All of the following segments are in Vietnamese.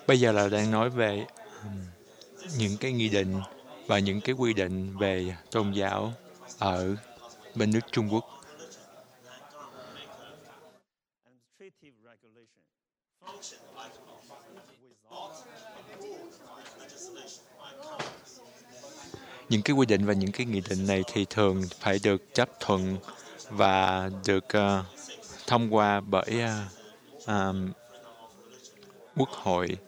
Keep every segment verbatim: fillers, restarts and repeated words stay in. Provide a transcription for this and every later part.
Bây giờ là đang nói về những cái nghị định và những cái quy định về tôn giáo ở bên nước Trung Quốc. Những cái quy định và những cái nghị định này thì thường phải được chấp thuận và được uh, thông qua bởi uh, um, quốc hội.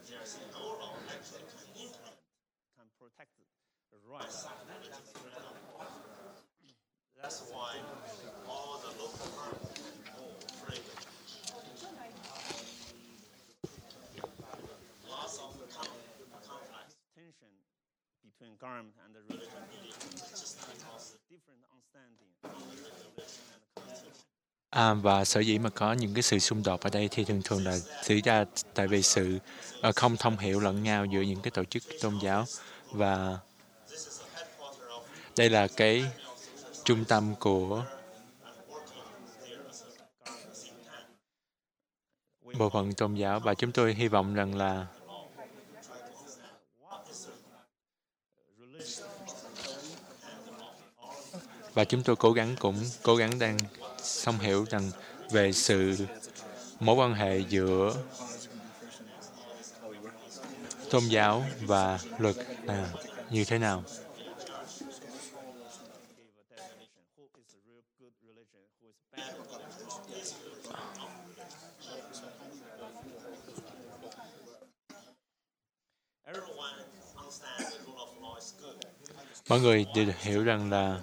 À, và sở dĩ mà có những cái sự xung đột ở đây thì thường thường là xảy ra tại vì sự uh, không thông hiểu lẫn nhau giữa những cái tổ chức tôn giáo, và đây là cái trung tâm của bộ phận tôn giáo, và chúng tôi hy vọng rằng là và chúng tôi cố gắng cũng cố gắng đang thông hiểu rằng về sự mối quan hệ giữa tôn giáo và luật là như thế nào. Mọi người đều hiểu rằng là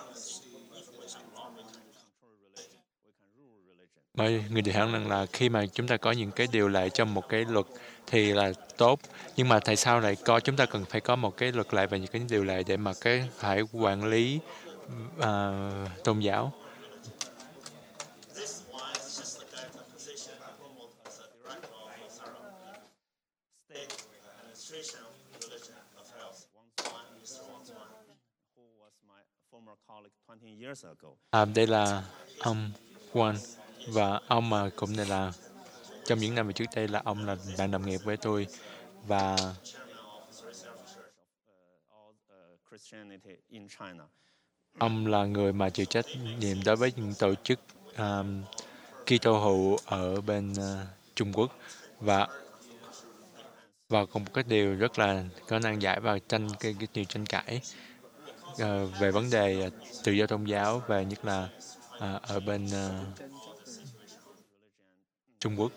mọi người đều hiểu rằng là khi mà chúng ta có những cái điều lệ trong một cái luật thì là tốt, nhưng mà tại sao lại có chúng ta cần phải có một cái luật lệ và những cái điều lệ để mà cái phải quản lý uh, tôn giáo. À, đây là ông Juan, và ông mà cũng này là trong những năm về trước đây là ông là bạn đồng nghiệp với tôi, và ông là người mà chịu trách nhiệm đối với những tổ chức um, Kitô hữu ở bên uh, Trung Quốc, và và còn một cái điều rất là có nan giải và tranh cái, cái nhiều tranh cãi uh, về vấn đề uh, tự do tôn giáo, và nhất là uh, ở bên uh, Trung Quốc.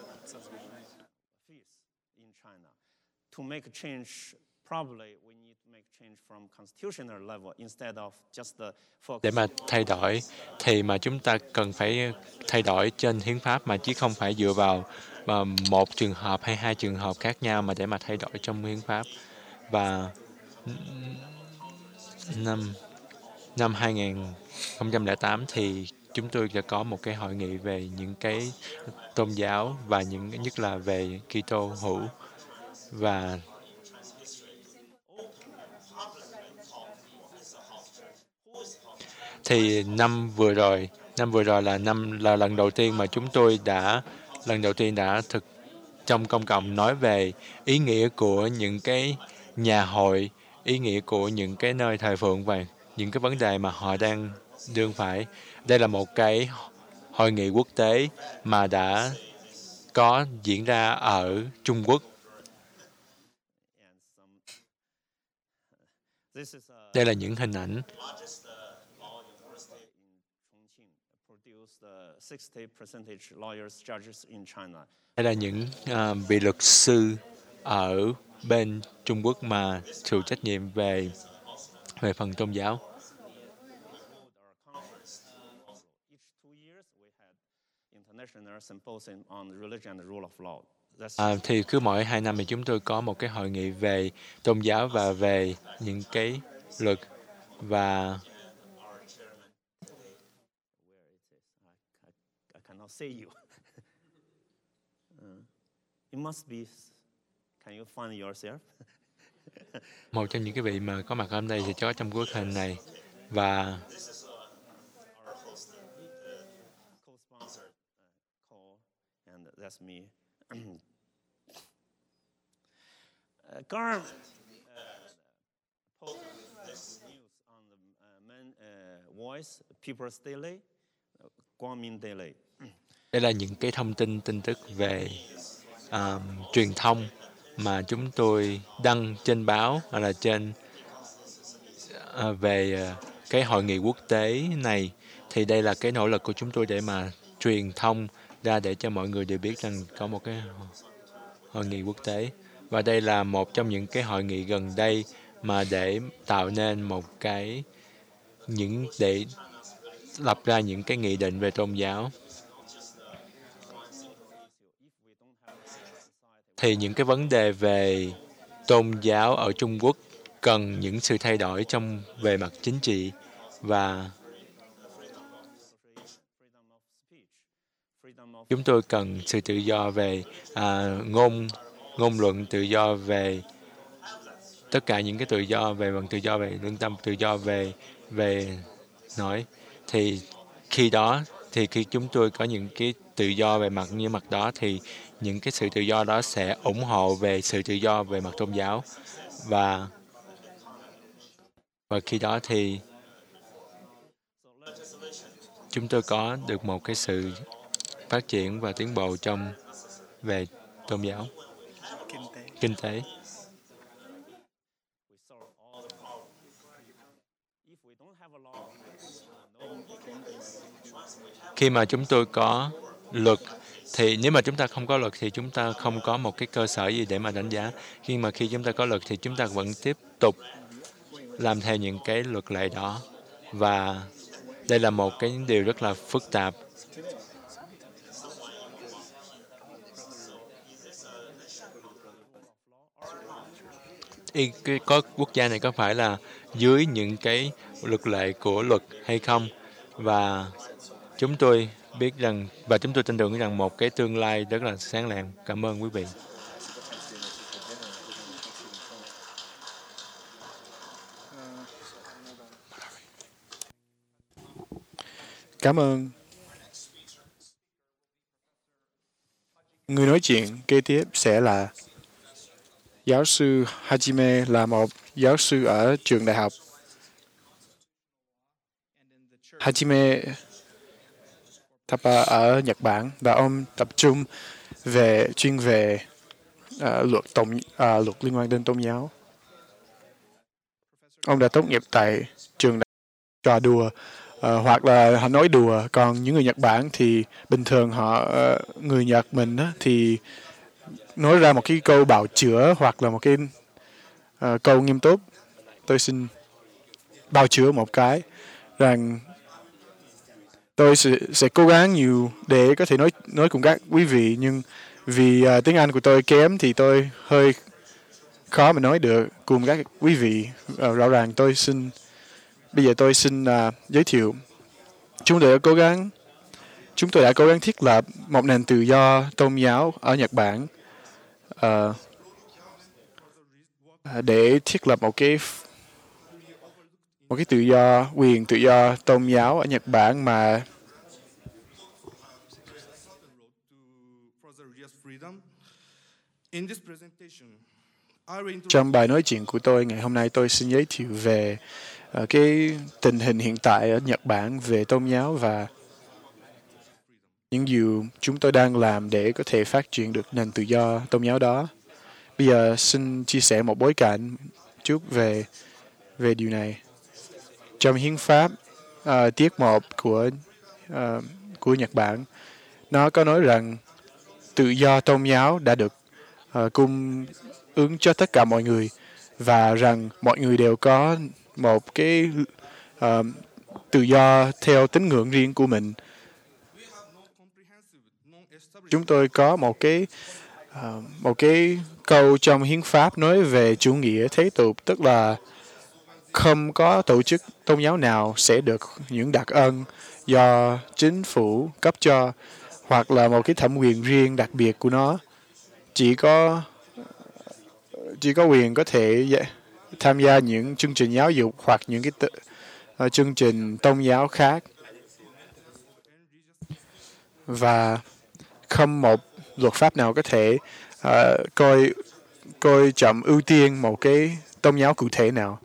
Để mà thay đổi thì mà chúng ta cần phải thay đổi trên hiến pháp, mà chứ không phải dựa vào mà một trường hợp hay hai trường hợp khác nhau mà để mà thay đổi trong hiến pháp. Và năm năm hai không không tám thì chúng tôi đã có một cái hội nghị về những cái tôn giáo và những nhất là về Kitô hữu, và thì năm vừa rồi năm vừa rồi là năm là lần đầu tiên mà chúng tôi đã lần đầu tiên đã thực trong công cộng nói về ý nghĩa của những cái nhà hội, ý nghĩa của những cái nơi thờ phượng và những cái vấn đề mà họ đang đương phải. Đây là một cái hội nghị quốc tế mà đã có diễn ra ở Trung Quốc. Đây là những hình ảnh. Đây là những uh, vị luật sư ở bên Trung Quốc mà chịu trách nhiệm về về phần tôn giáo. À, thì cứ mỗi hai năm thì chúng tôi có một cái hội nghị về tôn giáo và về những cái luật, và một trong những cái vị mà có mặt ở đây thì có trong bức hình này, và Garm Voice People's Daily, Quang Minh Daily. Đây là những cái thông tin tin tức về um, truyền thông mà chúng tôi đăng trên báo hoặc là trên uh, về uh, cái hội nghị quốc tế này. Thì đây là cái nỗ lực của chúng tôi để mà truyền thông ra để cho mọi người đều biết rằng có một cái hội nghị quốc tế. Và đây là một trong những cái hội nghị gần đây mà để tạo nên một cái những để lập ra những cái nghị định về tôn giáo. Thì những cái vấn đề về tôn giáo ở Trung Quốc cần những sự thay đổi trong về mặt chính trị và chúng tôi cần sự tự do về à, ngôn ngôn luận, tự do về tất cả những cái tự do về bằng tự do về lương tâm, tự do về về nói. Thì khi đó thì khi chúng tôi có những cái tự do về mặt như mặt đó thì những cái sự tự do đó sẽ ủng hộ về sự tự do về mặt tôn giáo và và khi đó thì chúng tôi có được một cái sự phát triển và tiến bộ trong về tôn giáo, kinh tế. kinh tế. Khi mà chúng tôi có luật thì nếu mà chúng ta không có luật thì chúng ta không có một cái cơ sở gì để mà đánh giá. Khi mà khi chúng ta có luật thì chúng ta vẫn tiếp tục làm theo những cái luật lệ đó. Và đây là một cái điều rất là phức tạp. Y, cái, có quốc gia này có phải là dưới những cái luật lệ của luật hay không? Và chúng tôi biết rằng và chúng tôi tin tưởng rằng một cái tương lai rất là sáng lạng. Cảm ơn quý vị. Cảm ơn. Người nói chuyện kế tiếp sẽ là giáo sư Hajime, là một giáo sư ở trường đại học. Hajime tập ở Nhật Bản và ông tập trung về chuyên về uh, luật tổng uh, luật liên quan đến tôn giáo. Ông đã tốt nghiệp tại trường đại trò đùa uh, hoặc là họ nói đùa, còn những người Nhật Bản thì bình thường họ uh, người Nhật mình á, thì nói ra một cái câu bào chữa hoặc là một cái uh, câu nghiêm túc. Tôi xin bào chữa một cái rằng tôi sẽ, sẽ cố gắng nhiều để có thể nói nói cùng các quý vị, nhưng vì uh, tiếng Anh của tôi kém thì tôi hơi khó mà nói được cùng các quý vị. Uh, rõ ràng tôi xin bây giờ tôi xin uh, giới thiệu chúng tôi đã cố gắng chúng tôi đã cố gắng thiết lập một nền tự do tôn giáo ở Nhật Bản uh, để thiết lập một cái một cái tự do quyền tự do tôn giáo ở Nhật Bản mà trong bài nói chuyện của tôi ngày hôm nay tôi xin giới thiệu về uh, cái tình hình hiện tại ở Nhật Bản về tôn giáo và những điều chúng tôi đang làm để có thể phát triển được nền tự do tôn giáo đó. Bây giờ xin chia sẻ một bối cảnh chút về về điều này. Trong hiến pháp uh, tiết một của uh, của Nhật Bản, nó có nói rằng tự do tôn giáo đã được uh, cung ứng cho tất cả mọi người và rằng mọi người đều có một cái uh, tự do theo tín ngưỡng riêng của mình. Chúng tôi có một cái uh, một cái câu trong hiến pháp nói về chủ nghĩa thế tục, tức là không có tổ chức tôn giáo nào sẽ được những đặc ân do chính phủ cấp cho hoặc là một cái thẩm quyền riêng đặc biệt của nó. Chỉ có chỉ có quyền có thể tham gia những chương trình giáo dục hoặc những cái tự, uh, chương trình tôn giáo khác, và không một luật pháp nào có thể uh, coi coi trọng ưu tiên một cái tôn giáo cụ thể nào.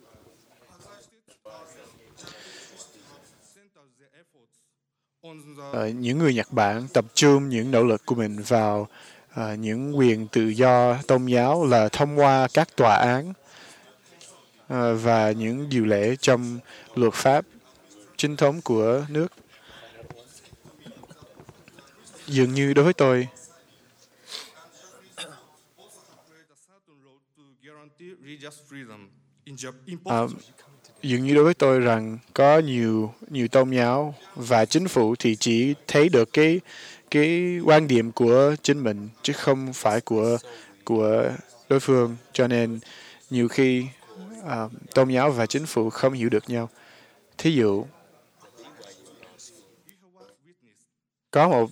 Ờ, những người Nhật Bản tập trung những nỗ lực của mình vào ờ, những quyền tự do tôn giáo là thông qua các tòa án ờ, và những điều lệ trong luật pháp chính thống của nước. Dường như đối với tôi, ờ, dường như đối với tôi rằng có nhiều nhiều tôn giáo và chính phủ thì chỉ thấy được cái cái quan điểm của chính mình chứ không phải của của đối phương, cho nên nhiều khi ờ, tôn giáo và chính phủ không hiểu được nhau. Thí dụ có một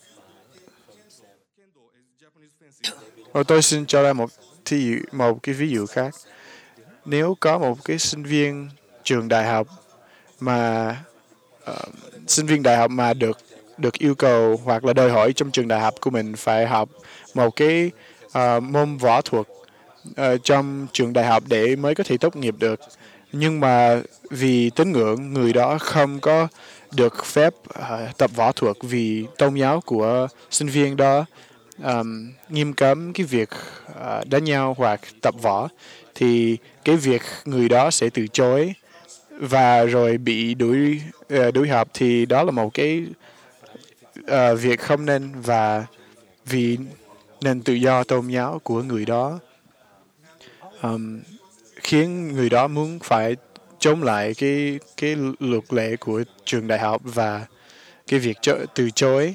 Ồ, tôi xin cho ra một thí dụ, một cái ví dụ khác. Nếu có một cái sinh viên trường đại học mà ờ, sinh viên đại học mà được được yêu cầu hoặc là đòi hỏi trong trường đại học của mình phải học một cái ờ, môn võ thuật ờ, trong trường đại học để mới có thể tốt nghiệp được, nhưng mà vì tín ngưỡng người đó không có được phép ờ, tập võ thuật vì tôn giáo của sinh viên đó um, nghiêm cấm cái việc uh, đánh nhau hoặc tập võ, thì cái việc người đó sẽ từ chối và rồi bị đuổi uh, đuổi học, thì đó là một cái uh, việc không nên, và vì nền tự do tôn giáo của người đó um, khiến người đó muốn phải chống lại cái cái luật lệ của trường đại học, và cái việc cho, từ chối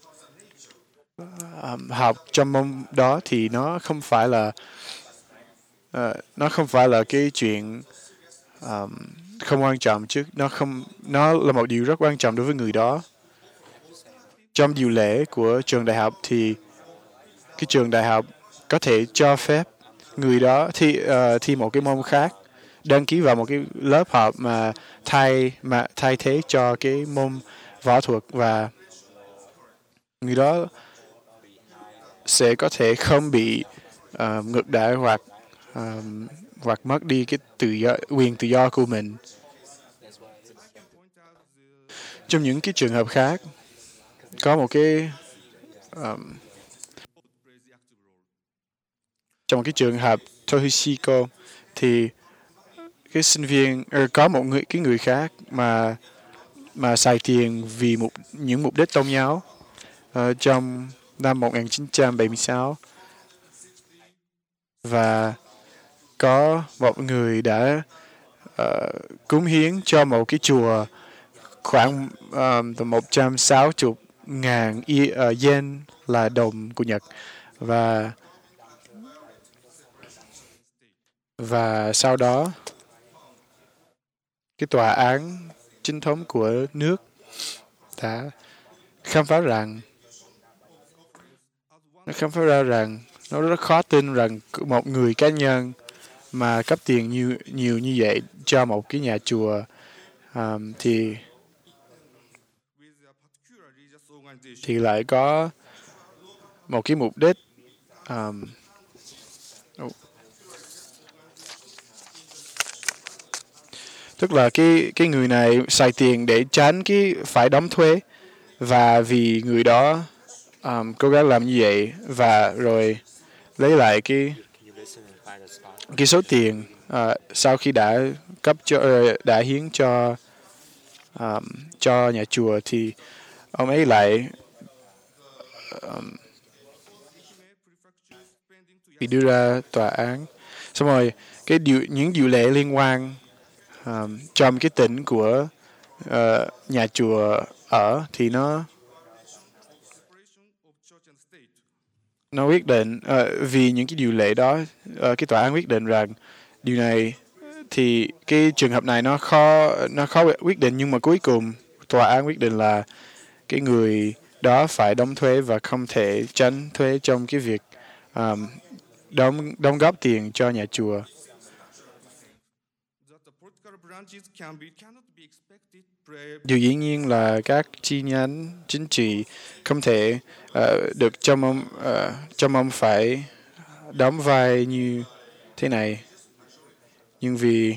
um, học trong môn đó thì nó không phải là uh, nó không phải là cái chuyện um, không quan trọng, chứ nó không nó là một điều rất quan trọng đối với người đó. Trong điều lệ của trường đại học thì cái trường đại học có thể cho phép người đó thi uh, thi một cái môn khác, đăng ký vào một cái lớp học mà thay mà thay thế cho cái môn võ thuật, và người đó sẽ có thể không bị uh, ngược đãi hoặc uh, hoặc mất đi cái tự do, quyền tự do của mình. Trong những cái trường hợp khác, có một cái um, trong một cái trường hợp Toshiko thì cái sinh viên uh, có một người cái người khác mà mà xài tiền vì mục những mục đích tôn giáo uh, trong năm một nghìn chín trăm bảy mươi sáu, và có một người đã uh, cúng hiến cho một cái chùa khoảng uh, một trăm sáu mươi ngàn uh, yen là đồng của Nhật, và và sau đó cái tòa án chính thống của nước đã khám phá rằng nó khám phá ra rằng nó rất khó tin rằng một người cá nhân mà cấp tiền nhiều nhiều như vậy cho một cái nhà chùa um, thì thì lại có một cái mục đích um, tức là cái cái người này xài tiền để tránh cái phải đóng thuế, và vì người đó um, cố gắng làm như vậy và rồi lấy lại cái cái số tiền uh, sau khi đã cấp cho uh, đã hiến cho um, cho nhà chùa, thì ông ấy lại um, bị đưa ra tòa án. Xong rồi cái điều những điều lệ liên quan um, trong cái tỉnh của uh, nhà chùa ở thì nó nó quyết định uh, vì những cái điều lệ đó, uh, cái tòa án quyết định rằng điều này thì cái trường hợp này nó khó nó khó quyết định, nhưng mà cuối cùng tòa án quyết định là cái người đó phải đóng thuế và không thể tránh thuế trong cái việc um, đóng đóng góp tiền cho nhà chùa. Điều dĩ nhiên là các chi nhánh chính trị không thể uh, được cho mong uh, cho mong phải đóng vai như thế này. Nhưng vì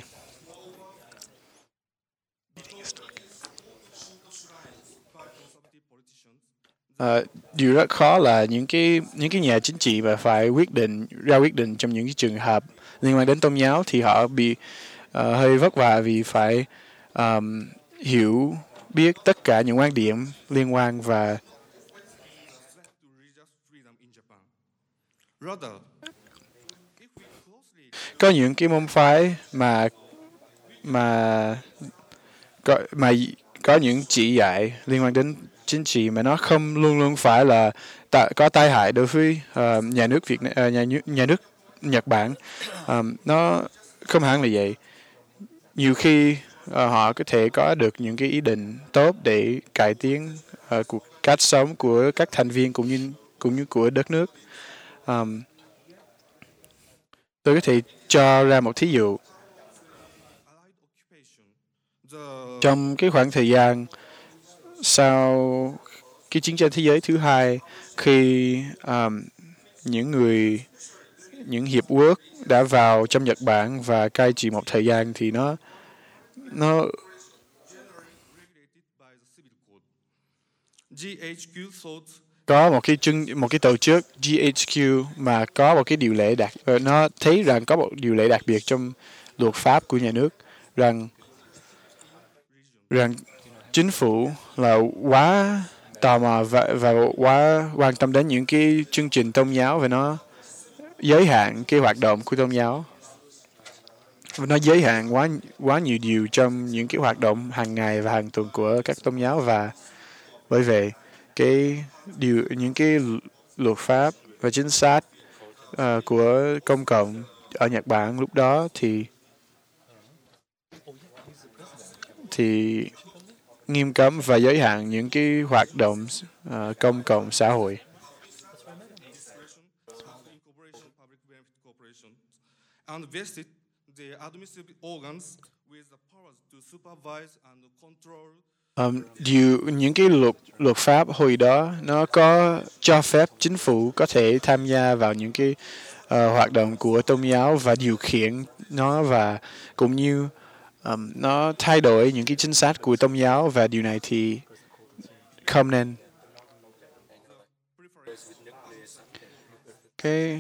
à, điều rất khó là những cái những cái nhà chính trị mà phải quyết định ra quyết định trong những cái trường hợp liên quan đến tôn giáo thì họ bị uh, hơi vất vả vì phải um, hiểu biết tất cả những quan điểm liên quan và có những cái môn phái mà mà có mà có những chỉ dạy liên quan đến chính trị mà nó không luôn luôn phải là ta, có tai hại đối với uh, nhà nước Việt uh, nhà, nhà nước Nhật Bản. Um, nó không hẳn là vậy. Nhiều khi uh, họ có thể có được những cái ý định tốt để cải tiến uh, cuộc cách sống của các thành viên cũng như cũng như của đất nước. Um, tôi có thể cho ra một thí dụ. Trong cái khoảng thời gian sau cái chiến tranh thế giới thứ hai, khi um, những người những hiệp quốc đã vào trong Nhật Bản và cai trị một thời gian thì nó nó có một cái chương một cái tổ chức G H Q mà có một cái điều lệ đặc nó thấy rằng có một điều lệ đặc biệt trong luật pháp của nhà nước rằng rằng chính phủ là quá tò mò và, và quá quan tâm đến những cái chương trình tôn giáo và nó giới hạn cái hoạt động của tôn giáo. Nó giới hạn quá quá nhiều điều trong những cái hoạt động hàng ngày và hàng tuần của các tôn giáo, và bởi vậy cái điều những cái luật pháp và chính sách uh, của công cộng ở Nhật Bản lúc đó thì thì nghiêm cấm và giới hạn những cái hoạt động uh, công cộng xã hội. Um, điều những cái luật luật pháp hồi đó nó có cho phép chính phủ có thể tham gia vào những cái uh, hoạt động của tôn giáo và điều khiển nó, và cũng như um, nó thay đổi những cái chính sách của tôn giáo, và điều này thì không nên. Cái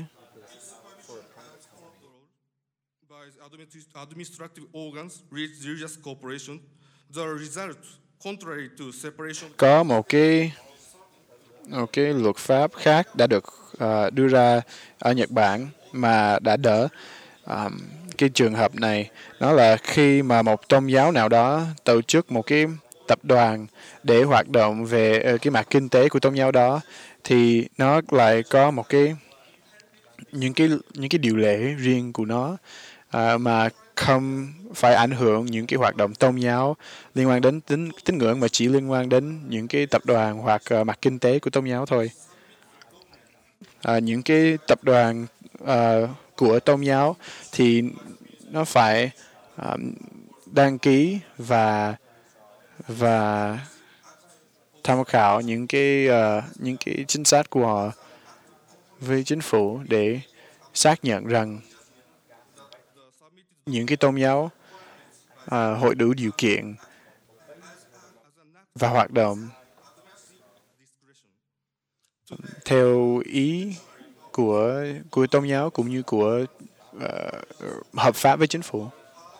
administrative organs with religious corporation, the result contrary to separation. Có một cái một cái luật pháp khác đã được uh, đưa ra ở Nhật Bản mà đã đỡ um, cái trường hợp này. Đó là khi mà một tôn giáo nào đó tổ chức một cái tập đoàn để hoạt động về uh, cái mặt kinh tế của tôn giáo đó, thì nó lại có một cái những cái những cái điều lệ riêng của nó uh, mà không phải ảnh hưởng những cái hoạt động tôn giáo liên quan đến tín tín ngưỡng, mà chỉ liên quan đến những cái tập đoàn hoặc uh, mặt kinh tế của tôn giáo thôi. Uh, những cái tập đoàn uh, của tôn giáo thì nó phải uh, đăng ký và và tham khảo những cái uh, những cái chính sách của họ với chính phủ để xác nhận rằng những cái tôn giáo uh, hội đủ điều kiện và hoạt động theo ý của của tôn giáo cũng như của uh, hợp pháp với chính phủ.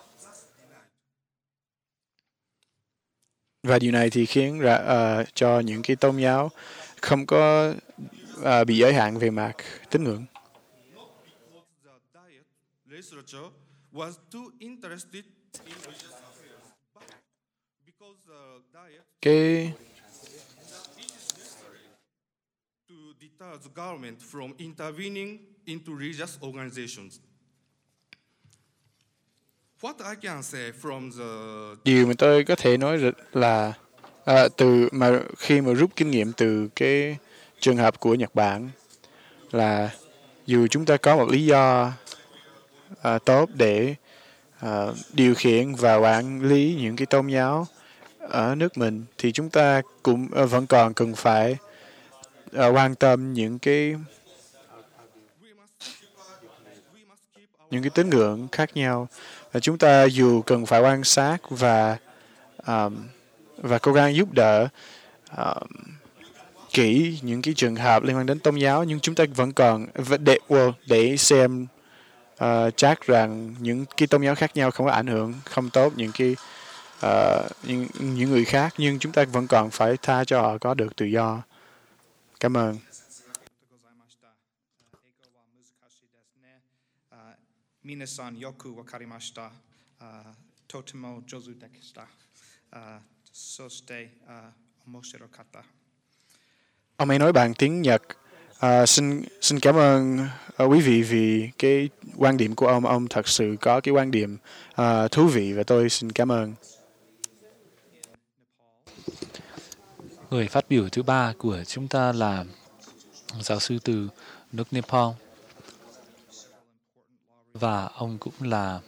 Và điều này thì khiến ra uh, cho những cái tôn giáo không có uh, bị giới hạn về mặt tín ngưỡng. Cái điều mà tôi có thể nói là à, từ mà khi mà rút kinh nghiệm từ cái trường hợp của Nhật Bản là dù chúng ta có một lý do à, tốt để à, điều khiển và quản lý những cái tôn giáo ở nước mình, thì chúng ta cũng vẫn còn cần phải uh, quan tâm những cái những cái tín ngưỡng khác nhau. Và chúng ta dù cần phải quan sát và um, và cố gắng giúp đỡ um, kỹ những cái trường hợp liên quan đến tôn giáo, nhưng chúng ta vẫn còn để well, để xem uh, chắc rằng những cái tôn giáo khác nhau không có ảnh hưởng không tốt những cái uh, những, những người khác, nhưng chúng ta vẫn còn phải tha cho họ có được tự do. Cảm ơn. 皆さんよくわかりました。とても上手でした。そして面白かった。 Ông ấy nói bằng tiếng Nhật. À, xin xin cảm ơn uh, quý vị vì cái quan điểm của ông. Ông thật sự có cái quan điểm uh, thú vị và tôi xin cảm ơn. Người phát biểu thứ ba của chúng ta là giáo sư từ nước Nepal. Và ông cũng là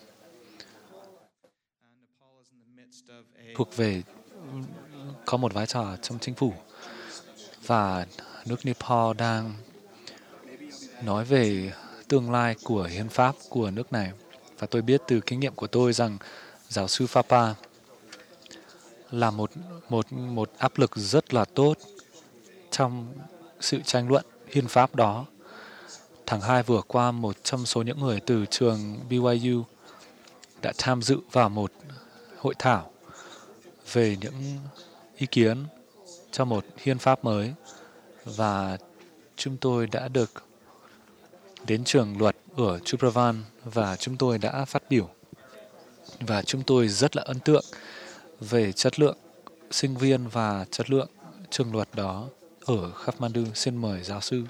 thuộc về có một vai trò trong chính phủ. Và nước Nepal đang nói về tương lai của hiến pháp của nước này. Và tôi biết từ kinh nghiệm của tôi rằng giáo sư Phapa là một, một, một áp lực rất là tốt trong sự tranh luận hiến pháp đó. Tháng hai vừa qua, một trong số những người từ trường B Y U đã tham dự vào một hội thảo về những ý kiến cho một hiến pháp mới. Và chúng tôi đã được đến trường luật ở Chupravan và chúng tôi đã phát biểu. Và chúng tôi rất là ấn tượng về chất lượng sinh viên và chất lượng trường luật đó ở Kathmandu. Xin mời giáo sư.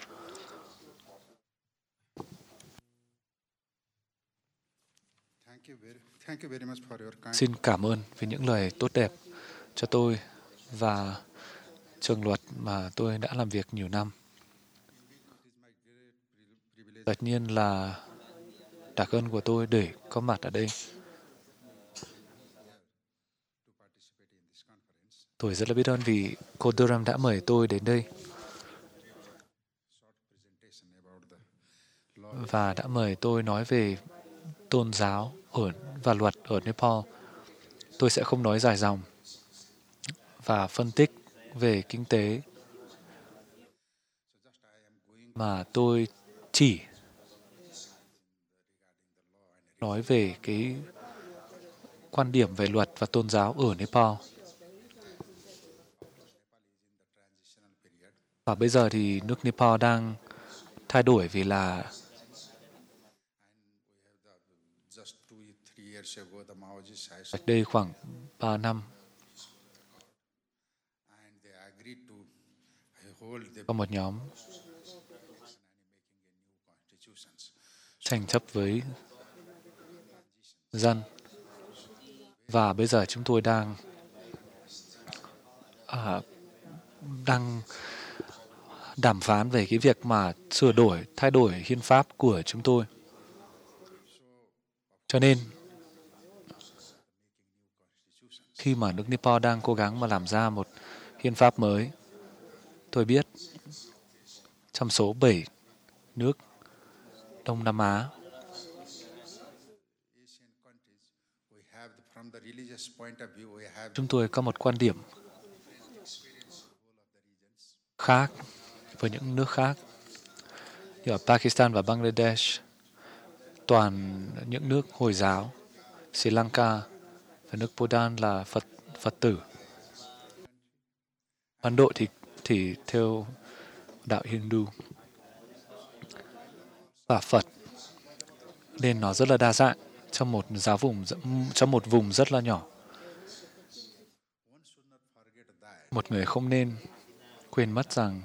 Xin cảm ơn vì những lời tốt đẹp cho tôi và trường luật mà tôi đã làm việc nhiều năm. Tất nhiên là đặc ân của tôi để có mặt ở đây. Tôi rất là biết ơn vì cô Durham đã mời tôi đến đây và đã mời tôi nói về tôn giáo ở và luật ở Nepal. Tôi sẽ không nói dài dòng và phân tích về kinh tế, mà tôi chỉ nói về cái quan điểm về luật và tôn giáo ở Nepal. Và bây giờ thì nước Nepal đang thay đổi vì là cách đây khoảng ba năm có một nhóm tranh chấp với dân. Và bây giờ chúng tôi đang à, đang đàm phán về cái việc mà sửa đổi, thay đổi hiến pháp của chúng tôi. Cho nên khi mà nước Nepal đang cố gắng mà làm ra một hiến pháp mới, tôi biết trong số bảy nước Đông Nam Á, chúng tôi có một quan điểm khác với những nước khác. Như ở Pakistan và Bangladesh, toàn những nước Hồi giáo, Sri Lanka và nước Bhutan là Phật Phật tử. Ấn Độ thì thì theo đạo Hindu và Phật, nên nó rất là đa dạng trong một giáo vùng trong một vùng rất là nhỏ. Một người không nên quên mất rằng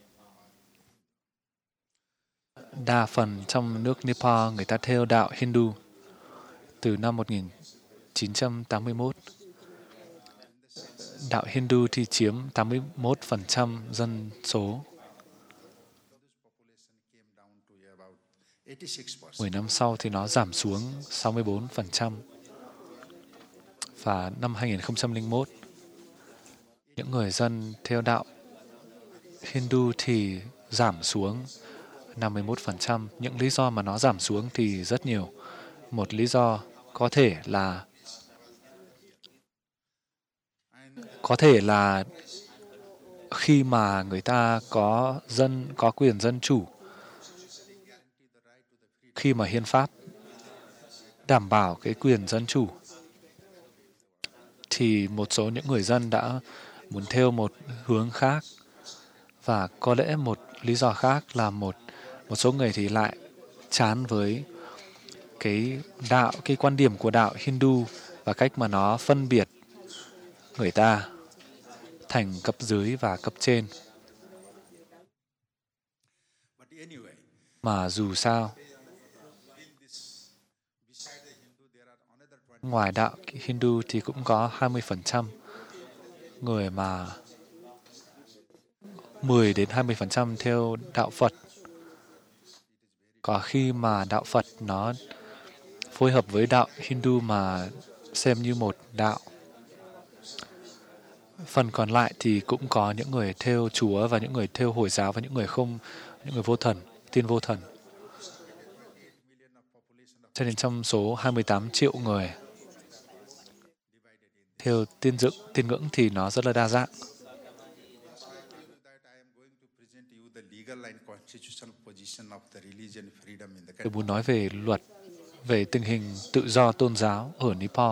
đa phần trong nước Nepal người ta theo đạo Hindu từ năm một nghìn chín trăm tám mươi mốt. Đạo Hindu thì chiếm tám mươi mốt phần trăm dân số. mười năm sau thì nó giảm xuống sáu mươi bốn phần trăm. Và năm hai nghìn không trăm lẻ một, những người dân theo đạo Hindu thì giảm xuống năm mươi mốt phần trăm. Những lý do mà nó giảm xuống thì rất nhiều. Một lý do có thể là có thể là khi mà người ta có dân có quyền dân chủ, khi mà hiến pháp đảm bảo cái quyền dân chủ, thì một số những người dân đã muốn theo một hướng khác. Và có lẽ một lý do khác là một một số người thì lại chán với cái đạo, cái quan điểm của đạo Hindu và cách mà nó phân biệt người ta thành cấp dưới và cấp trên. Mà dù sao, ngoài đạo Hindu thì cũng có hai mươi phần trăm người mà mười đến hai mươi phần trăm theo đạo Phật. Có khi mà đạo Phật nó phối hợp với đạo Hindu mà xem như một đạo. Phần còn lại thì cũng có những người theo Chúa và những người theo Hồi giáo và những người không, những người vô thần, tin vô thần. Cho nên trong số hai mươi tám triệu người theo tin dựng, tin ngưỡng thì nó rất là đa dạng. Tôi muốn nói về luật, về tình hình tự do tôn giáo ở Nepal.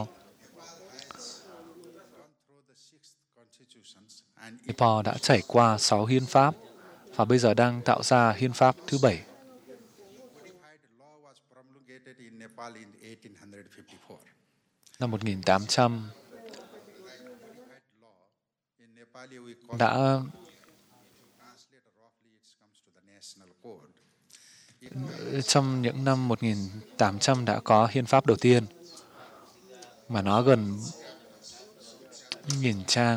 Nepal đã trải qua sáu hiến pháp và bây giờ đang tạo ra hiến pháp thứ bảy. Năm một nghìn tám trăm đã trong những năm một nghìn tám trăm đã có hiến pháp đầu tiên mà nó gần nghìn trang.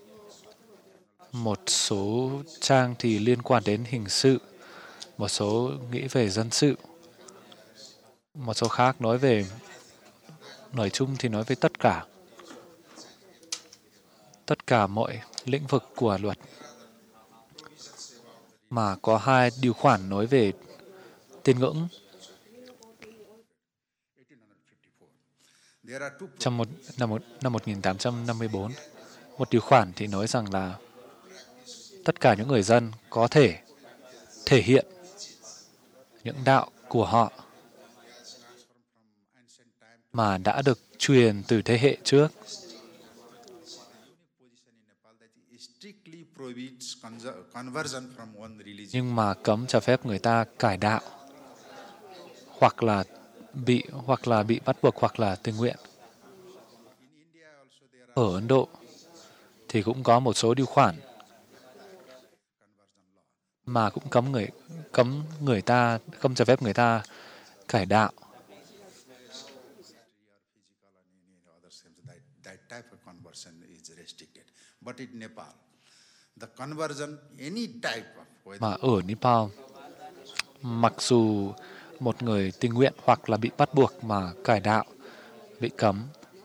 Một số trang thì liên quan đến hình sự, một số nghĩ về dân sự, một số khác nói về, nói chung thì nói về tất cả, tất cả mọi lĩnh vực của luật. Mà có hai điều khoản nói về tín ngưỡng. Trong một, năm, một, năm một nghìn tám trăm năm mươi bốn, một điều khoản thì nói rằng là tất cả những người dân có thể thể hiện những đạo của họ mà đã được truyền từ thế hệ trước. Nhưng mà cấm cho phép người ta cải đạo hoặc là bị hoặc là bị bắt buộc hoặc là tình nguyện. Ở Ấn Độ thì cũng có một số điều khoản mà cũng cấm người cấm người ta không cho phép người ta cải đạo. Mà ở Nepal, mặc dù một người tình nguyện hoặc là bị bắt buộc mà cải đạo bị cấm,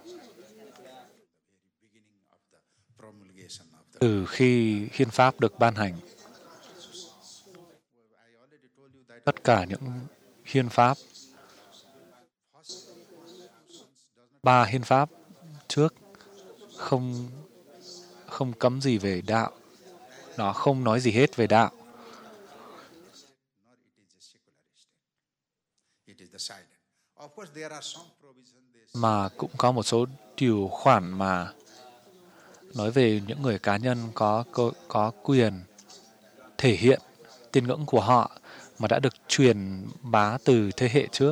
từ khi hiến pháp được ban hành, tất cả những hiến pháp, ba hiến pháp trước không không cấm gì về đạo, nó không nói gì hết về đạo. Mà cũng có một số điều khoản mà nói về những người cá nhân có có, có quyền thể hiện tín ngưỡng của họ mà đã được truyền bá từ thế hệ trước.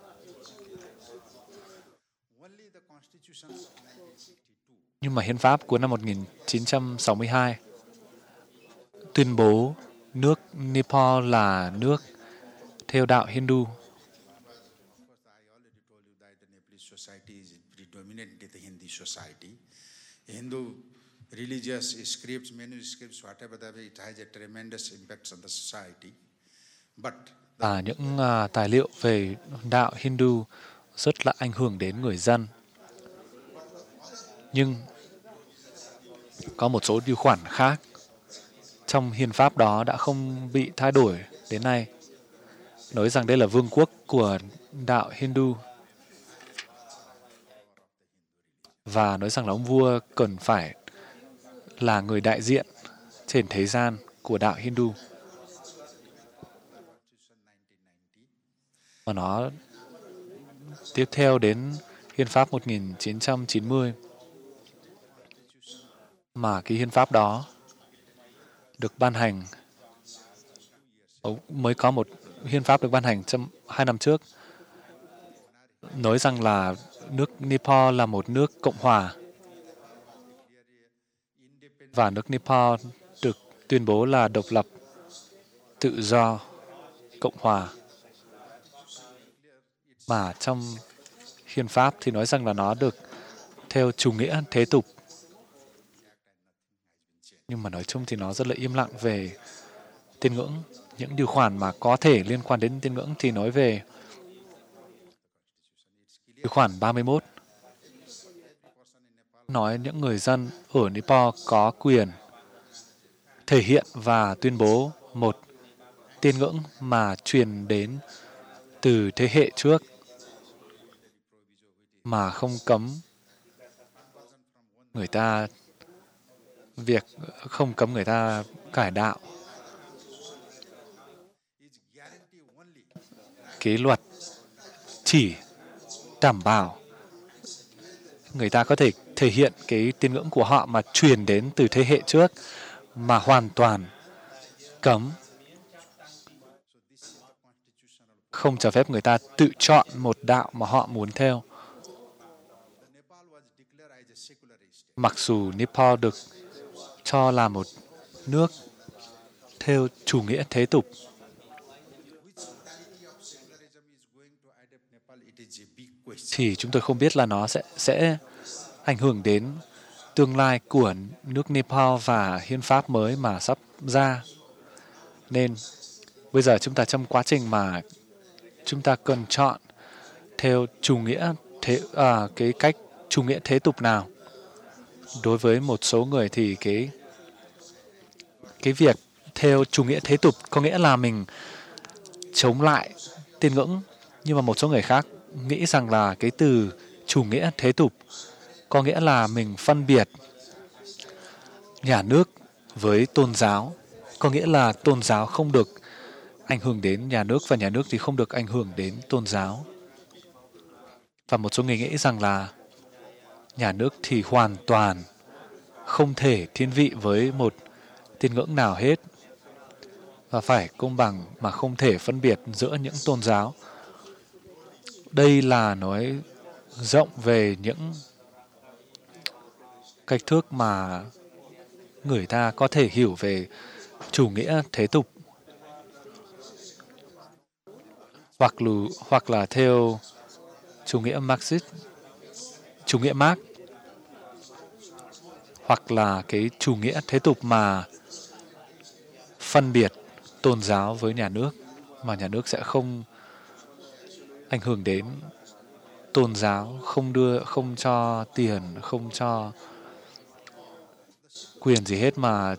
Nhưng mà hiến pháp của năm một nghìn chín trăm sáu mươi hai tuyên bố nước Nepal là nước theo đạo Hindu. Và những uh, tài liệu về đạo Hindu rất là ảnh hưởng đến người dân. Nhưng có một số điều khoản khác trong hiến pháp đó đã không bị thay đổi đến nay. nói rằng đây là vương quốc của đạo Hindu và nói rằng là ông vua cần phải là người đại diện trên thế gian của đạo Hindu. Và nó tiếp theo đến hiến pháp một nghìn chín trăm chín mươi, mà cái hiến pháp đó được ban hành, mới có một hiến pháp được ban hành trong hai năm trước, nói rằng là nước Nepal là một nước cộng hòa và nước Nepal được tuyên bố là độc lập, tự do, cộng hòa. Mà trong hiến pháp thì nói rằng là nó được theo chủ nghĩa thế tục. Nhưng mà nói chung thì nó rất là im lặng về tín ngưỡng. Những điều khoản mà có thể liên quan đến tín ngưỡng thì nói về điều khoản ba mươi mốt. Nói những người dân ở Nepal có quyền thể hiện và tuyên bố một tín ngưỡng mà truyền đến từ thế hệ trước, mà không cấm người ta việc không cấm người ta cải đạo. Cái luật chỉ đảm bảo người ta có thể thể hiện cái tín ngưỡng của họ mà truyền đến từ thế hệ trước, mà hoàn toàn cấm, không cho phép người ta tự chọn một đạo mà họ muốn theo. Mặc dù Nepal được cho là một nước theo chủ nghĩa thế tục, thì chúng tôi không biết là nó sẽ sẽ ảnh hưởng đến tương lai của nước Nepal và hiến pháp mới mà sắp ra. Nên bây giờ chúng ta trong quá trình mà chúng ta cần chọn theo chủ nghĩa thế à, cái cách chủ nghĩa thế tục nào. Đối với một số người thì cái cái việc theo chủ nghĩa thế tục có nghĩa là mình chống lại tín ngưỡng, nhưng mà một số người khác nghĩ rằng là cái từ chủ nghĩa thế tục có nghĩa là mình phân biệt nhà nước với tôn giáo, có nghĩa là tôn giáo không được ảnh hưởng đến nhà nước và nhà nước thì không được ảnh hưởng đến tôn giáo. Và một số người nghĩ rằng là nhà nước thì hoàn toàn không thể thiên vị với một tín ngưỡng nào hết và phải công bằng mà không thể phân biệt giữa những tôn giáo. Đây là nói rộng về những cách thức mà người ta có thể hiểu về chủ nghĩa thế tục, hoặc là, hoặc là theo chủ nghĩa Marxist, chủ nghĩa Marx, hoặc là cái chủ nghĩa thế tục mà phân biệt tôn giáo với nhà nước, mà nhà nước sẽ không ảnh hưởng đến tôn giáo, không đưa, không cho tiền, không cho quyền gì hết, mà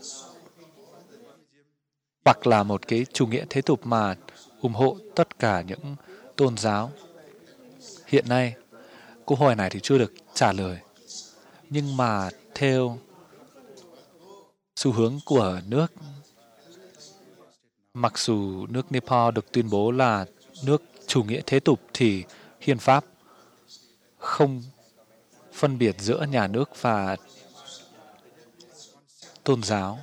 hoặc là một cái chủ nghĩa thế tục mà ủng hộ tất cả những tôn giáo. Hiện nay, câu hỏi này thì chưa được trả lời. Nhưng mà theo xu hướng của nước, mặc dù nước Nepal được tuyên bố là nước chủ nghĩa thế tục, thì hiến pháp không phân biệt giữa nhà nước và tôn giáo.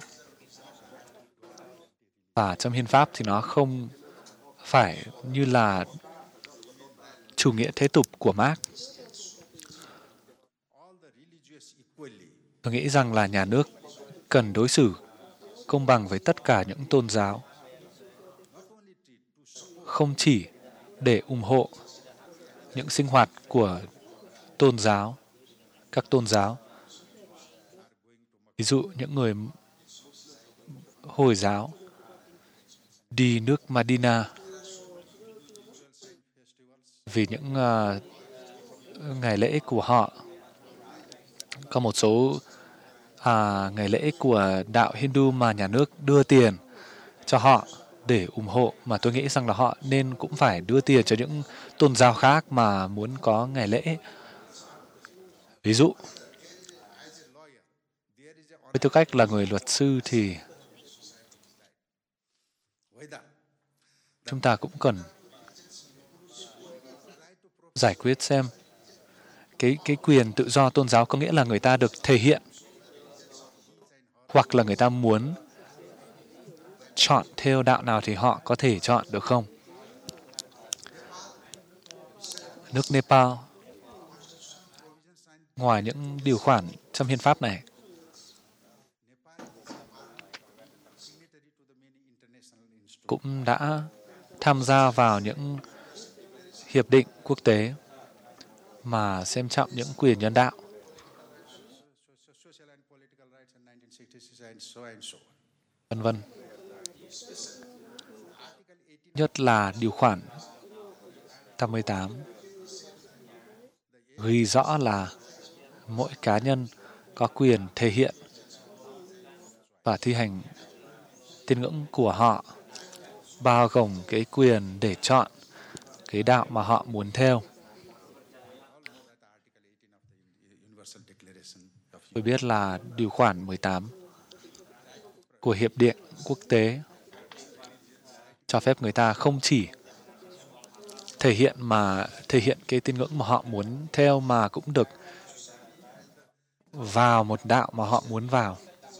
Và trong hiến pháp thì nó không phải như là chủ nghĩa thế tục của Marx. Tôi nghĩ rằng là nhà nước cần đối xử công bằng với tất cả những tôn giáo, không chỉ để ủng hộ những sinh hoạt của tôn giáo, các tôn giáo. Ví dụ những người Hồi giáo đi nước Medina vì những uh, ngày lễ của họ. Có một số uh, ngày lễ của đạo Hindu mà nhà nước đưa tiền cho họ để ủng hộ, mà tôi nghĩ rằng là họ nên cũng phải đưa tiền cho những tôn giáo khác mà muốn có ngày lễ. Ví dụ, với tư cách là người luật sư thì chúng ta cũng cần giải quyết xem cái cái quyền tự do tôn giáo có nghĩa là người ta được thể hiện, hoặc là người ta muốn chọn theo đạo nào thì họ có thể chọn được không? Nước Nepal, ngoài những điều khoản trong hiến pháp này, cũng đã tham gia vào những hiệp định quốc tế mà xem trọng những quyền nhân đạo. Vân vân. Nhất là điều khoản tám mươi tám ghi rõ là mỗi cá nhân có quyền thể hiện và thi hành tín ngưỡng của họ, bao gồm cái quyền để chọn cái đạo mà họ muốn theo. Tôi biết là điều khoản mười tám của Hiệp định Quốc tế cho phép người ta không chỉ thể hiện mà thể hiện cái tín ngưỡng mà họ muốn theo, mà cũng được vào một đạo mà họ muốn vào.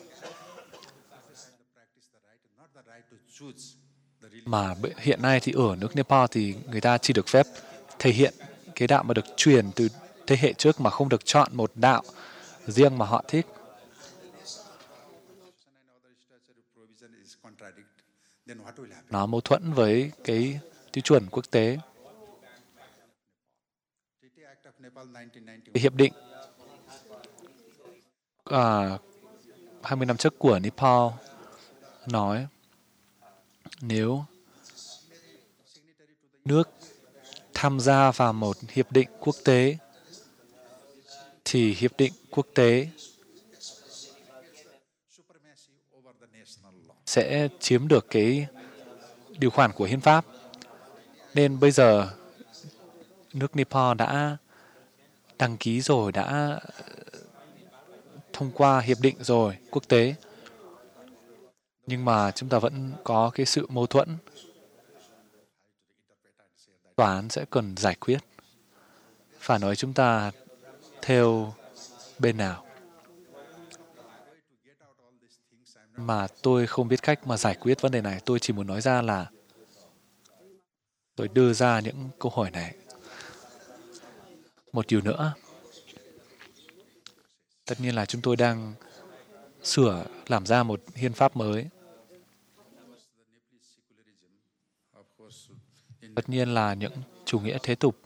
Mà hiện nay thì ở nước Nepal thì người ta chỉ được phép thể hiện cái đạo mà được truyền từ thế hệ trước, mà không được chọn một đạo riêng mà họ thích. Nó mâu thuẫn với cái tiêu chuẩn quốc tế. Cái hiệp định à, hai mươi năm trước của Nepal nói nếu nước tham gia vào một hiệp định quốc tế thì hiệp định quốc tế sẽ chiếm được cái điều khoản của hiến pháp. Nên bây giờ nước Nepal đã đăng ký rồi, đã thông qua hiệp định rồi, quốc tế. Nhưng mà chúng ta vẫn có cái sự mâu thuẫn. Tòa án sẽ cần giải quyết. Phải nói chúng ta theo bên nào. Mà tôi không biết cách mà giải quyết vấn đề này. Tôi chỉ muốn nói ra là tôi đưa ra những câu hỏi này. Một điều nữa, tất nhiên là chúng tôi đang sửa, làm ra một hiến pháp mới. Tất nhiên là những chủ nghĩa thế tục.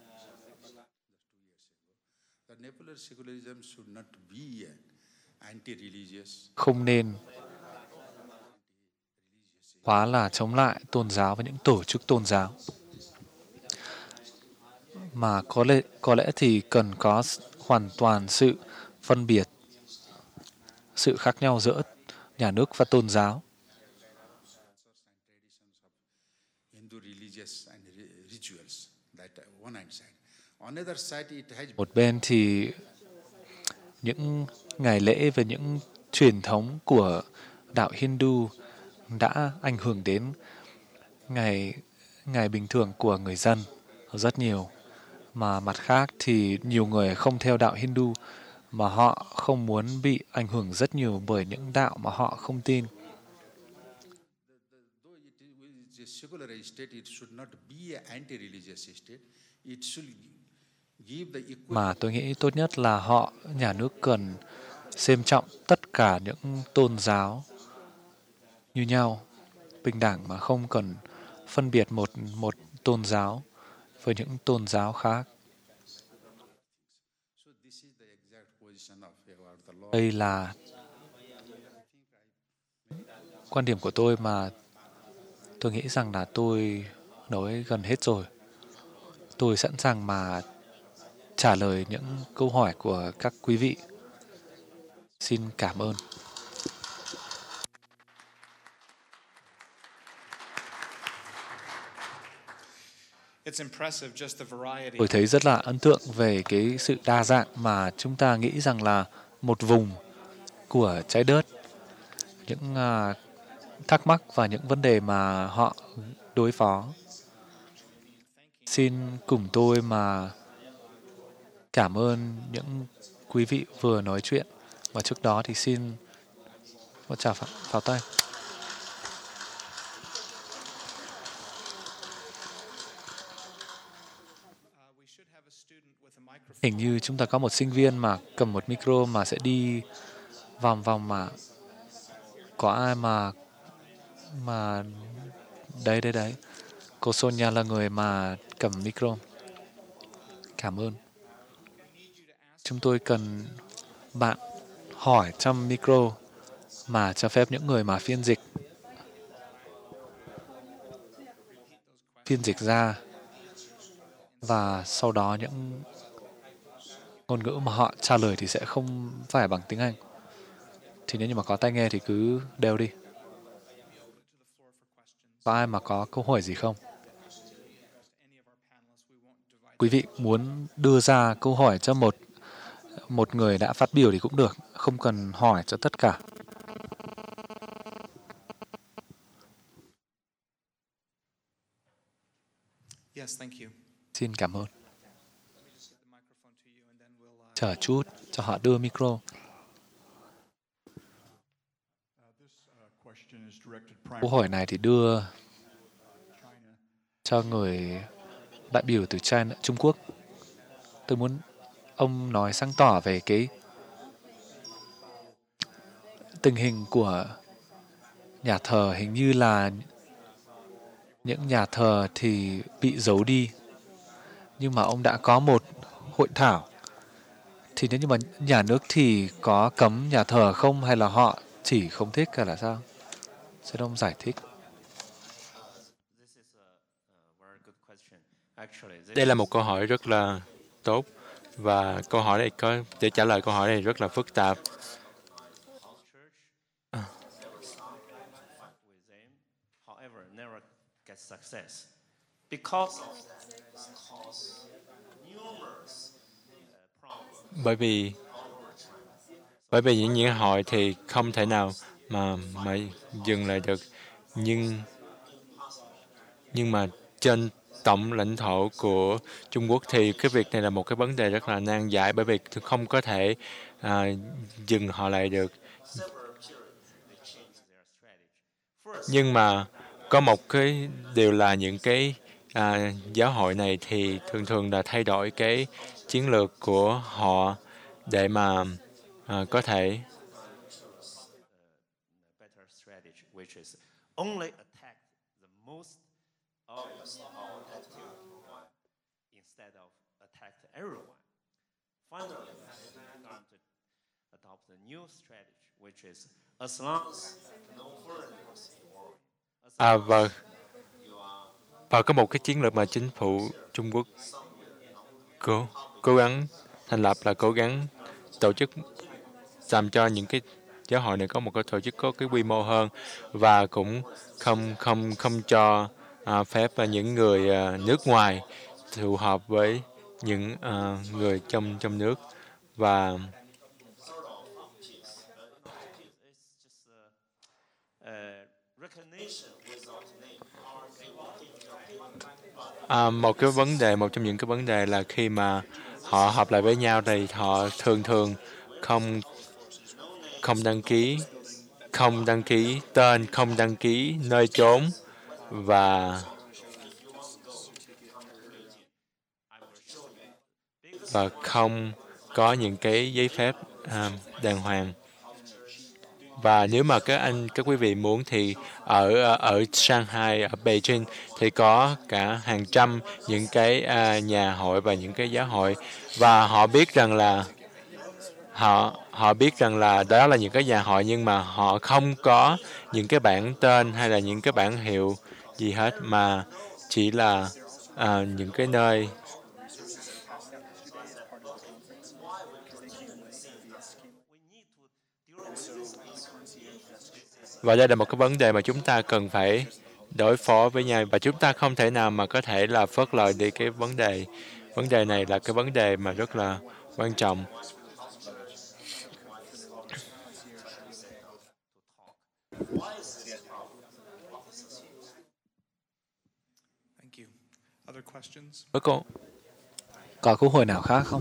Không nên quá là chống lại tôn giáo và những tổ chức tôn giáo. Mà có lẽ, có lẽ thì cần có hoàn toàn sự phân biệt, sự khác nhau giữa nhà nước và tôn giáo. Một bên thì những ngày lễ và những truyền thống của đạo Hindu đã ảnh hưởng đến ngày, ngày bình thường của người dân rất nhiều. Mà mặt khác thì nhiều người không theo đạo Hindu mà họ không muốn bị ảnh hưởng rất nhiều bởi những đạo mà họ không tin. Mà tôi nghĩ tốt nhất là họ, nhà nước cần xem trọng tất cả những tôn giáo như nhau, bình đẳng mà không cần phân biệt một, một tôn giáo với những tôn giáo khác. Đây là quan điểm của tôi mà tôi nghĩ rằng là tôi nói gần hết rồi. Tôi sẵn sàng mà trả lời những câu hỏi của các quý vị. Xin cảm ơn. It's impressive just the variety. Tôi thấy rất là ấn tượng về cái sự đa dạng mà chúng ta nghĩ rằng là một vùng của trái đất, những à, thắc mắc và những vấn đề mà họ đối phó. Xin cùng tôi mà cảm ơn những quý vị vừa nói chuyện. Và trước đó thì xin một tràng pháo, pháo tay. Hình như chúng ta có một sinh viên mà cầm một micro mà sẽ đi vòng vòng mà có ai mà mà đấy đấy đấy. Cô Sonia là người mà cầm micro. Cảm ơn. Chúng tôi cần bạn hỏi trong micro mà cho phép những người mà phiên dịch phiên dịch ra, và sau đó những ngôn ngữ mà họ trả lời thì sẽ không phải bằng tiếng Anh. Thì nếu như mà có tai nghe thì cứ đeo đi. Có ai mà có câu hỏi gì không? Quý vị muốn đưa ra câu hỏi cho một một người đã phát biểu thì cũng được, không cần hỏi cho tất cả. Yes, thank you. Xin cảm ơn. Chờ chút cho họ đưa micro. Câu hỏi này thì đưa cho người đại biểu từ China, Trung Quốc. Tôi muốn ông nói sáng tỏ về cái tình hình của nhà thờ. Hình như là những nhà thờ thì bị giấu đi, nhưng mà ông đã có một hội thảo. Thì nếu như mà nhà nước thì có cấm nhà thờ không, hay là họ chỉ không thích, hay là sao? Xin ông giải thích. Đây là một câu hỏi rất là tốt, và câu hỏi này có để trả lời câu hỏi này rất là phức tạp. À. Bởi vì bởi vì những những hội thì không thể nào mà mà dừng lại được, nhưng nhưng mà trên tổng lãnh thổ của Trung Quốc thì cái việc này là một cái vấn đề rất là nan giải, bởi vì không có thể à, dừng họ lại được. Nhưng mà có một cái điều là những cái à, giáo hội này thì thường thường là thay đổi cái chiến lược của họ để mà à, có thể à, và và có một cái chiến lược mà chính phủ Trung Quốc cố cố gắng thành lập là cố gắng tổ chức làm cho những cái giáo hội này có một cái tổ chức có cái quy mô hơn, và cũng không không không cho à, phép những người à, nước ngoài tụ họp với những à, người trong trong nước. Và à, một cái vấn đề một trong những cái vấn đề là khi mà họ họp lại với nhau thì họ thường thường không không đăng ký không đăng ký tên, không đăng ký nơi chốn, và và không có những cái giấy phép à, đàng hoàng. Và nếu mà các anh các quý vị muốn thì ở ở Shanghai, ở Beijing thì có cả hàng trăm những cái à, nhà hội và những cái giáo hội, và họ biết rằng là họ họ biết rằng là đó là những cái nhà hội, nhưng mà họ không có những cái bảng tên hay là những cái bảng hiệu gì hết, mà chỉ là à, những cái nơi và đây là một cái vấn đề mà chúng ta cần phải đối phó với nhau, và chúng ta không thể nào mà có thể là phớt lờ đi cái vấn đề. Vấn đề này là cái vấn đề mà rất là quan trọng. Thank you. Other questions? Có cô Có câu hỏi nào khác không?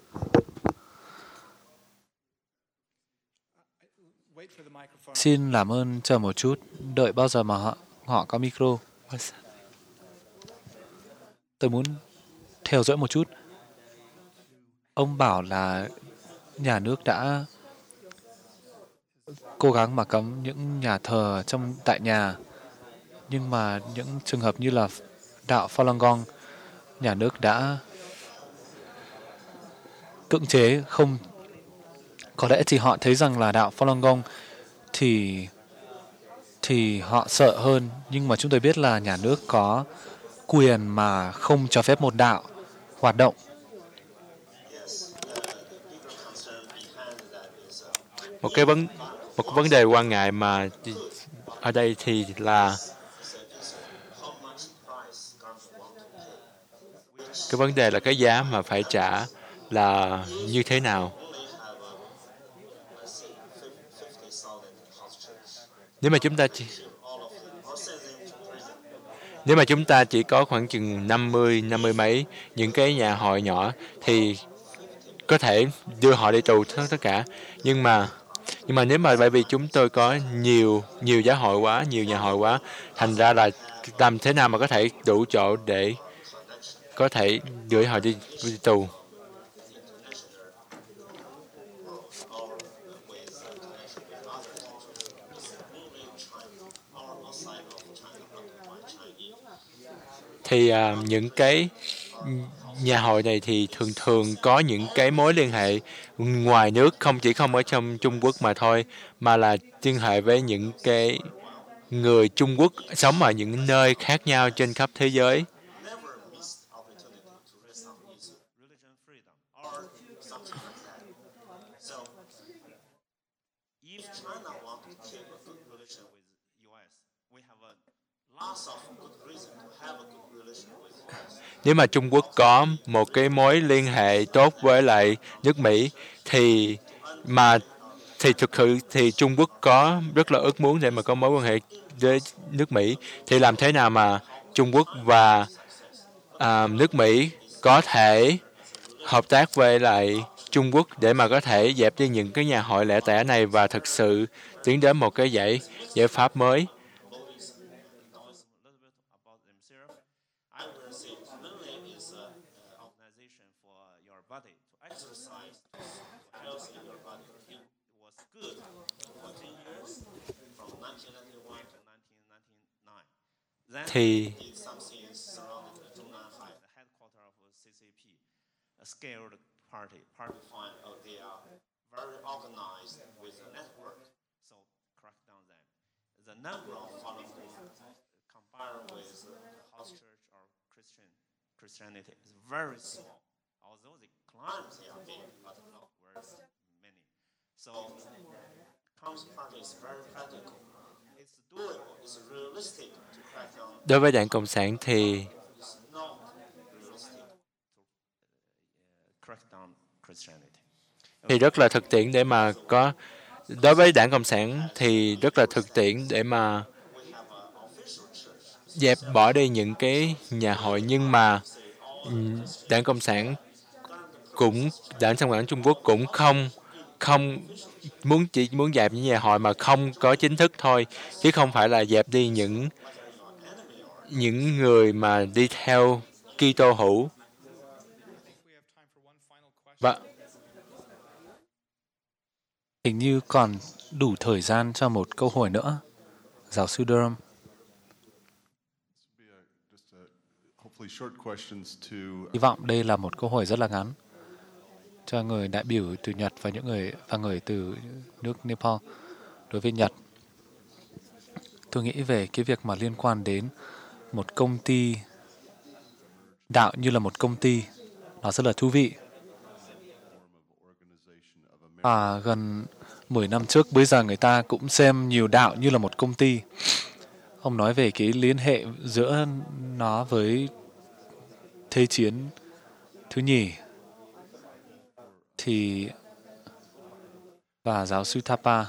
Wait for the microphone. Xin làm ơn chờ một chút, đợi bao giờ mà họ, họ có micro. Tôi muốn theo dõi một chút. Ông bảo là nhà nước đã cố gắng mà cấm những nhà thờ trong tại nhà, nhưng mà những trường hợp như là đạo Falun Gong, nhà nước đã cưỡng chế không. Có lẽ thì họ thấy rằng là đạo Falun Gong thì thì họ sợ hơn, nhưng mà chúng tôi biết là nhà nước có quyền mà không cho phép một đạo hoạt động. một cái vấn một cái vấn đề quan ngại mà ở đây thì là cái vấn đề là cái giá mà phải trả là như thế nào. Nếu mà chúng ta chỉ, nếu mà chúng ta chỉ có khoảng chừng năm mươi, năm mươi mấy những cái nhà hội nhỏ thì có thể đưa họ đi tù tất tất cả. Nhưng mà nhưng mà nếu mà bởi vì chúng tôi có nhiều nhiều giáo hội quá, nhiều nhà hội quá, thành ra là làm thế nào mà có thể đủ chỗ để có thể gửi họ đi, đi tù. Thì à, những cái nhà hội này thì thường thường có những cái mối liên hệ ngoài nước, không chỉ không ở trong Trung Quốc mà thôi, mà là liên hệ với những cái người Trung Quốc sống ở những nơi khác nhau trên khắp thế giới. religion freedom or something like that. So, if China want to keep a good relation with U S, we have a lots of good reason to have a good relation with U S. Nếu mà Trung Quốc có một cái mối liên hệ tốt với lại nước Mỹ thì mà thì thực sự thì Trung Quốc có rất là ước muốn để mà có mối quan hệ với nước Mỹ, thì làm thế nào mà Trung Quốc và à, nước Mỹ có thể hợp tác với lại Trung Quốc để mà có thể dẹp đi những cái nhà hội lẻ tẻ này và thực sự tiến đến một cái giải giải pháp mới. Knows a little bit about themselves. I would say mainly is an organization for your body to exercise, to health in your body. It was good for ten years, from nineteen ninety-one to nineteen ninety-nine. Then Thì did something surrounding the Zhongnanhai, the headquarters of C C P, a scaled party. Party find oh, they are very organized with a network, so crack down them. The number of Falun Gong compared with the house church or Christian Christianity is very small. Although they claim they are big, but not very many. So Communist Party is very practical. It's doable. It's realistic to crack down. đối với Đảng Cộng sản thì It's not realistic to uh, crack down Christianity. thì rất là thực tiễn để mà có đối với Đảng Cộng sản thì rất là thực tiễn để mà dẹp bỏ đi những cái nhà hội, nhưng mà ừm, Đảng Cộng sản cũng Đảng Cộng sản Trung Quốc cũng không không muốn chỉ muốn dẹp những nhà hội mà không có chính thức thôi, chứ không phải là dẹp đi những những người mà đi theo Kitô hữu. We have time for one final question. Và Hình như còn đủ thời gian cho một câu hỏi nữa. Giáo sư Durham. Be a- just a- hopefully short questions to Hy vọng đây là một câu hỏi rất là ngắn cho người đại biểu từ Nhật và những người và người từ nước Nepal. Đối với Nhật, tôi nghĩ về cái việc mà liên quan đến một công ty đạo như là một công ty, nó rất là thú vị. À, gần mười năm trước, bây giờ người ta cũng xem nhiều đạo như là một công ty. Ông nói về cái liên hệ giữa nó với Thế chiến thứ nhì. Thì và giáo sư Thapa,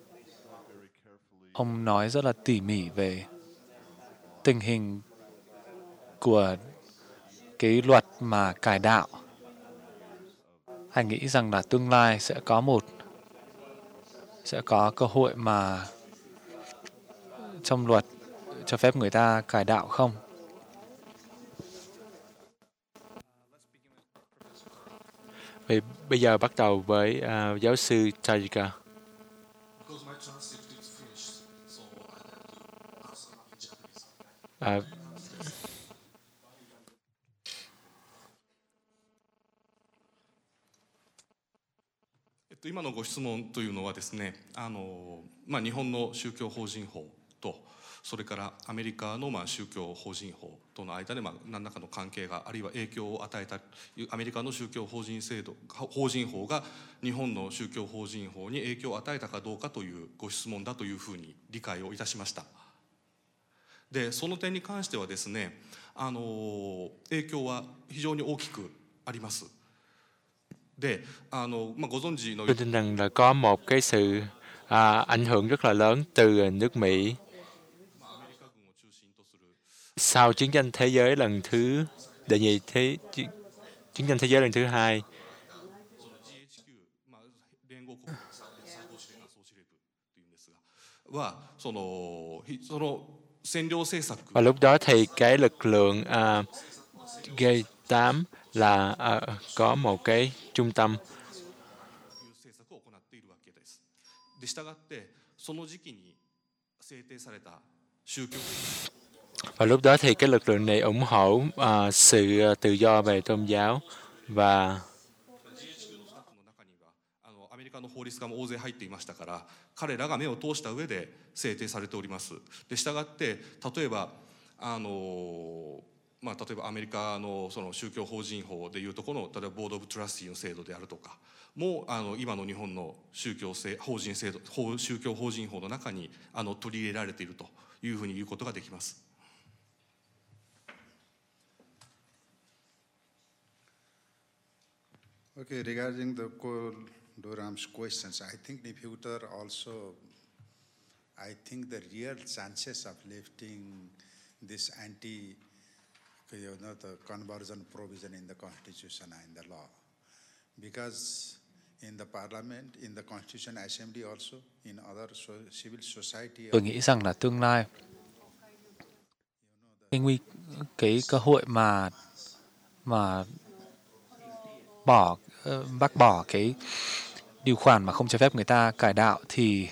ông nói rất là tỉ mỉ về tình hình của cái luật mà cải đạo. Anh nghĩ rằng là tương lai sẽ có một sẽ có cơ hội mà trong luật cho phép người ta cải đạo không? Vậy bây giờ bắt đầu với uh, giáo sư Tajika. À, えっと、今のご質問というのはですね、あの、まあ、日本の宗教法人法とそれからアメリカのまあ宗教法人法との間でまあ何らかの関係があるいは影響を与えたアメリカの宗教法人制度法人法が日本の宗教法人法に影響を与えたかどうかというご質問だというふうに理解をいたしました。でその点に関してはですね、あの影響は非常に大きくあります。であの、まあ、ご存知の tôi tin rằng là có một cái sự à, ảnh hưởng rất là lớn từ nước Mỹ sau chiến tranh thế giới lần thứ đệ nhị thế chiến, chiến tranh thế giới lần thứ hai. Và lúc đó thì cái lực lượng uh, G tám là uh, có một cái trung tâm. Và lúc đó thì cái lực lượng này ủng hộ uh, sự tự do về tôn giáo và アメリカの法律家も大勢入っていましたから、彼らが目を通した上で制定されております。で、したがって例えばあのまあ例えばアメリカのその宗教法人法でいうとこの例えばボード・オブ・トラスティの制度であるとかもあの今の日本の宗教法人制度宗教法人法の中にあの取り入れられているというふうに言うことができます。 Okay, regarding the Doram's questions, I think Diffuter also, I think the real chances of lifting this anti, you know, the conversion provision in the Constitution and in the law, because in the Parliament, in the Constitution Assembly also, in other so, civil society. Tôi nghĩ rằng là tương lai cái nguy cái cơ hội mà mà bỏ bác bỏ cái điều khoản mà không cho phép người ta cải đạo thì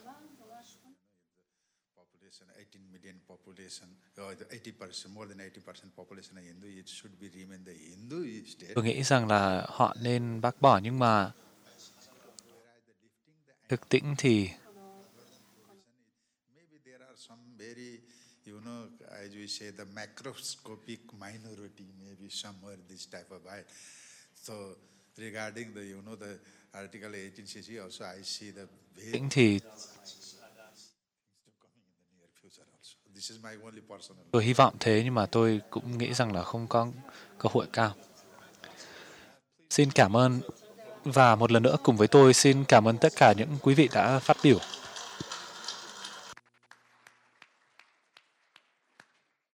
tôi nghĩ rằng là họ nên bác bỏ, nhưng mà thực tiễn thì you know, as we say, the macroscopic minority maybe somewhere this type of right. So regarding the, you know, the Article eighteen C C also, I see the very thì this is my only personal. Tôi hy vọng thế, nhưng mà tôi cũng nghĩ rằng là không có cơ hội cao. Xin cảm ơn, và một lần nữa cùng với tôi xin cảm ơn tất cả những quý vị đã phát biểu.